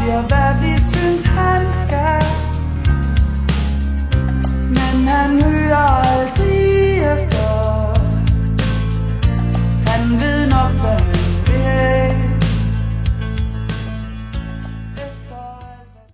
siger, hvad vi synes han skal. Men han hører